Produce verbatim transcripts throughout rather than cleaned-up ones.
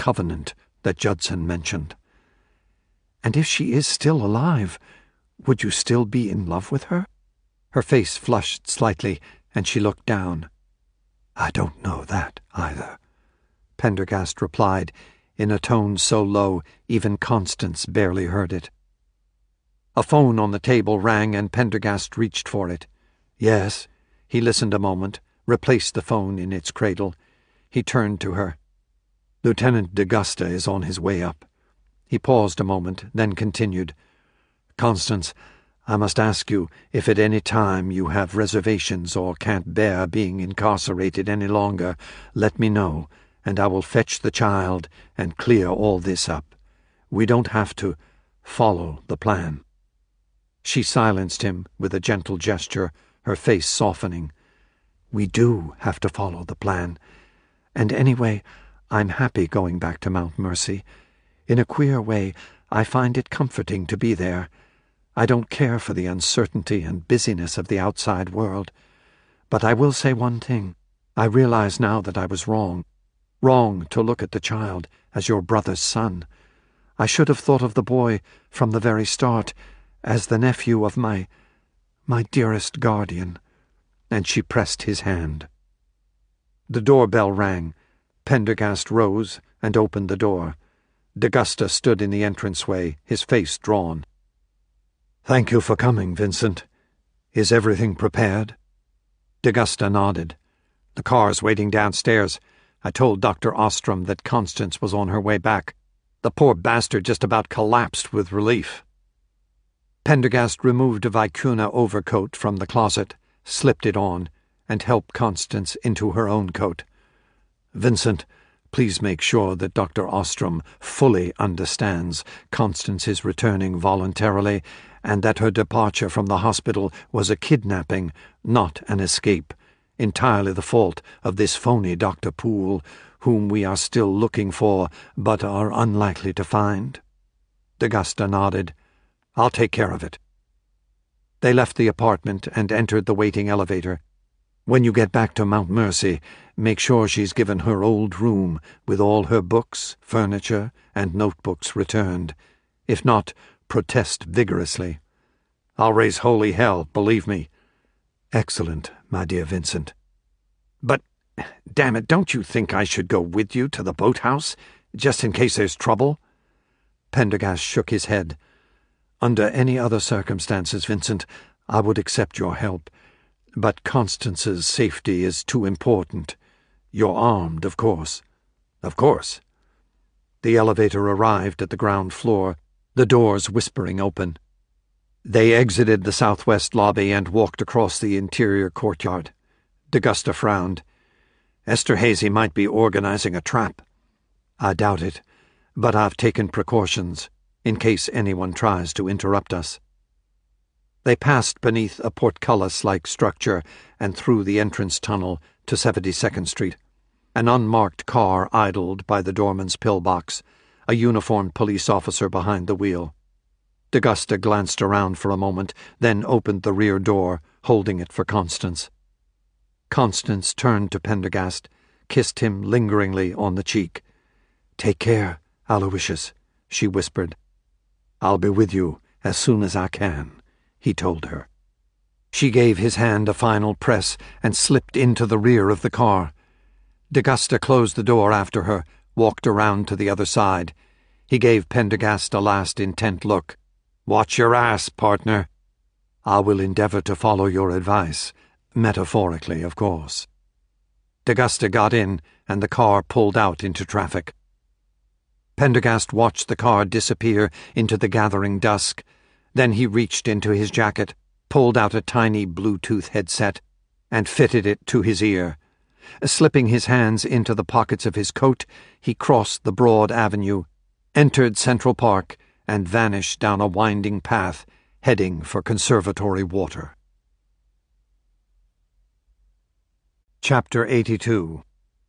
covenant that Judson mentioned. And if she is still alive, would you still be in love with her? Her face flushed slightly, and she looked down. I don't know that, either, Pendergast replied, in a tone so low even Constance barely heard it. A phone on the table rang, and Pendergast reached for it. Yes. He listened a moment, replaced the phone in its cradle. He turned to her. Lieutenant d'Augusta is on his way up. He paused a moment, then continued. Constance, I must ask you if at any time you have reservations or can't bear being incarcerated any longer, let me know, and I will fetch the child and clear all this up. We don't have to follow the plan. She silenced him with a gentle gesture, her face softening. We do have to follow the plan. And anyway, I'm happy going back to Mount Mercy. In a queer way, I find it comforting to be there. I don't care for the uncertainty and busyness of the outside world. But I will say one thing. I realize now that I was wrong. Wrong to look at the child as your brother's son. I should have thought of the boy from the very start as the nephew of my, my dearest guardian. And she pressed his hand. The doorbell rang. Pendergast rose and opened the door. D'Augusta stood in the entranceway, his face drawn. Thank you for coming, Vincent. Is everything prepared? D'Augusta nodded. The car's waiting downstairs. I told Doctor Ostrom that Constance was on her way back. The poor bastard just about collapsed with relief. Pendergast removed a vicuna overcoat from the closet, slipped it on, and helped Constance into her own coat. Vincent, please make sure that Doctor Ostrom fully understands Constance is returning voluntarily and that her departure from the hospital was a kidnapping, not an escape, entirely the fault of this phony Doctor Poole, whom we are still looking for but are unlikely to find. D'Augusta nodded. I'll take care of it. They left the apartment and entered the waiting elevator. When you get back to Mount Mercy, make sure she's given her old room with all her books, furniture, and notebooks returned. If not, protest vigorously. I'll raise holy hell, believe me. Excellent, my dear Vincent. But, damn it, don't you think I should go with you to the boathouse, just in case there's trouble? Pendergast shook his head. Under any other circumstances, Vincent, I would accept your help. But Constance's safety is too important. You're armed, of course. Of course. The elevator arrived at the ground floor, the doors whispering open. They exited the southwest lobby and walked across the interior courtyard. D'Augusta frowned. Esterhazy might be organizing a trap. I doubt it, but I've taken precautions, in case anyone tries to interrupt us. They passed beneath a portcullis-like structure and through the entrance tunnel to seventy-second Street. An unmarked car idled by the doorman's pillbox, a uniformed police officer behind the wheel. D'Augusta glanced around for a moment, then opened the rear door, holding it for Constance. Constance turned to Pendergast, kissed him lingeringly on the cheek. "Take care, Aloysius," she whispered. "I'll be with you as soon as I can," he told her. She gave his hand a final press and slipped into the rear of the car. D'Augusta closed the door after her, walked around to the other side. He gave Pendergast a last intent look. "Watch your ass, partner." "I will endeavor to follow your advice, metaphorically, of course." D'Augusta got in, and the car pulled out into traffic. Pendergast watched the car disappear into the gathering dusk. Then he reached into his jacket, pulled out a tiny Bluetooth headset, and fitted it to his ear. Slipping his hands into the pockets of his coat, he crossed the broad avenue, entered Central Park, and vanished down a winding path, heading for Conservatory Water. Chapter eighty-two.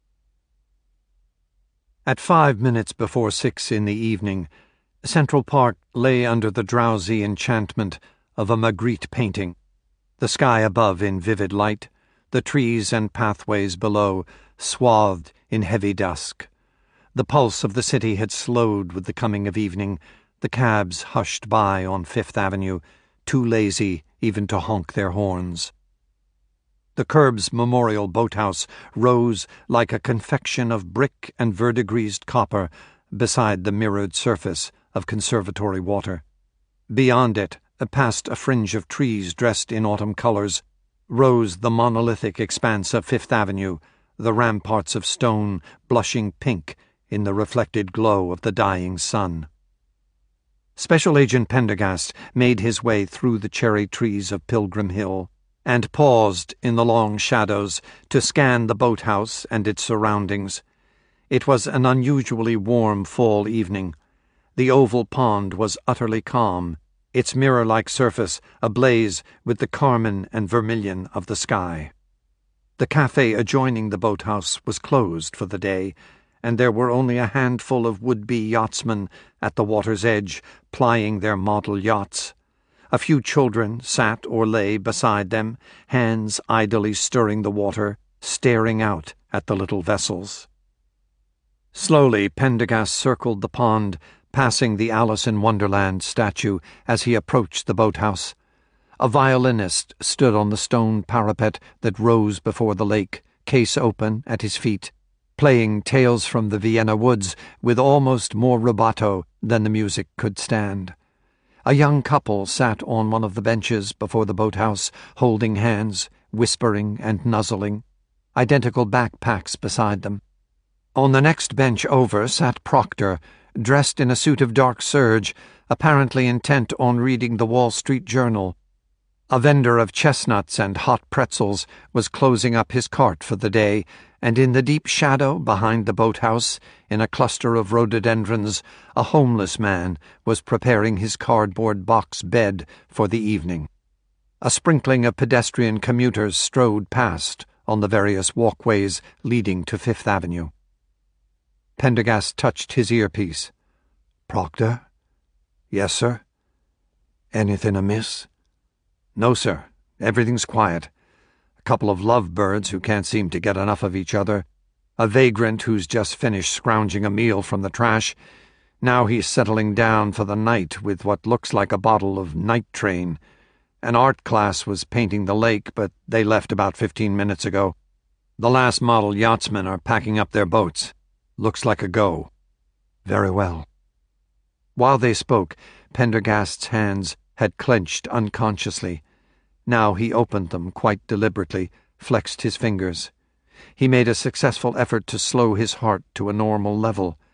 At five minutes before six in the evening, Central Park lay under the drowsy enchantment of a Magritte painting, the sky above in vivid light, the trees and pathways below swathed in heavy dusk. The pulse of the city had slowed with the coming of evening. The cabs hushed by on Fifth Avenue, too lazy even to honk their horns. The Curbs Memorial Boathouse rose like a confection of brick and verdigrised copper beside the mirrored surface of conservatory water. Beyond it, past a fringe of trees dressed in autumn colors, rose the monolithic expanse of Fifth Avenue, the ramparts of stone blushing pink in the reflected glow of the dying sun. Special Agent Pendergast made his way through the cherry trees of Pilgrim Hill and paused in the long shadows to scan the boathouse and its surroundings. It was an unusually warm fall evening. The oval pond was utterly calm, its mirror-like surface ablaze with the carmine and vermilion of the sky. The cafe adjoining the boathouse was closed for the day, and there were only a handful of would-be yachtsmen at the water's edge, plying their model yachts. A few children sat or lay beside them, hands idly stirring the water, staring out at the little vessels. Slowly, Pendergast circled the pond, passing the Alice in Wonderland statue as he approached the boathouse. A violinist stood on the stone parapet that rose before the lake, case open at his feet, playing Tales from the Vienna Woods with almost more rubato than the music could stand. A young couple sat on one of the benches before the boathouse, holding hands, whispering and nuzzling, identical backpacks beside them. On the next bench over sat Proctor, dressed in a suit of dark serge, apparently intent on reading the Wall Street Journal. A vendor of chestnuts and hot pretzels was closing up his cart for the day, and in the deep shadow behind the boathouse, in a cluster of rhododendrons, a homeless man was preparing his cardboard box bed for the evening. A sprinkling of pedestrian commuters strode past on the various walkways leading to Fifth Avenue. Pendergast touched his earpiece. "Proctor?" "Yes, sir." "Anything amiss?" "No, sir. Everything's quiet. A couple of lovebirds who can't seem to get enough of each other, a vagrant who's just finished scrounging a meal from the trash. Now he's settling down for the night with what looks like a bottle of Night Train. An art class was painting the lake, but they left about fifteen minutes ago. The last model yachtsmen are packing up their boats. Looks like a go." "Very well." While they spoke, Pendergast's hands had clenched unconsciously. Now he opened them quite deliberately, flexed his fingers. He made a successful effort to slow his heart to a normal level.